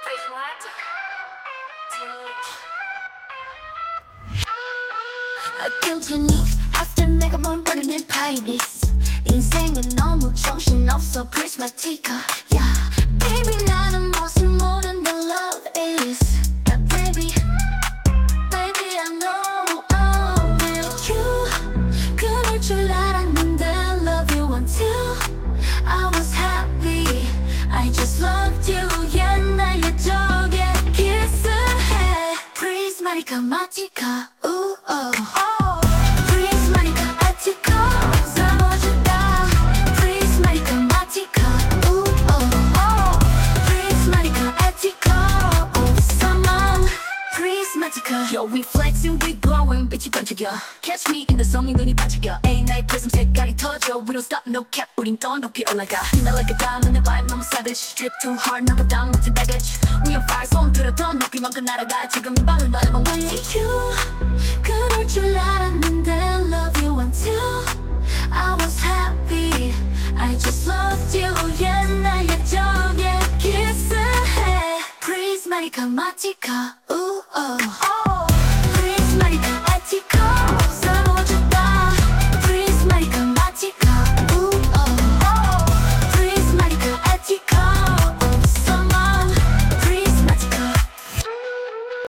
꾸준히 after 내가 멈추는 파이니스 인생은 너무 정신없어 prismatica yeah. Baby 나는 무슨 모든 the love is But baby I know with you 그럴 줄 알았는데 love you until I was happy I just loved you 옛날 예적에 키스해 prismatica 마티카 Yo, we flexing, we glowing, 빛이 번쩍여 Catch me in the zone, 눈이 반짝여 A 나의 prism 색깔이 터져 We don't stop, no cap, 우린 더 높이 올라가 Not like a diamond, 내 vibe 너무 savage Drip too hard, 나보다 down, 못해 baggage We on fire, 손 들어 더 높이만큼 날아가 지금 이 밤을 말해봐 With you, 그럴 줄 알았는데 Love you until I was happy I just loved you 옛날 예적에 키스해 Prismatica, 마티카, ooh, oh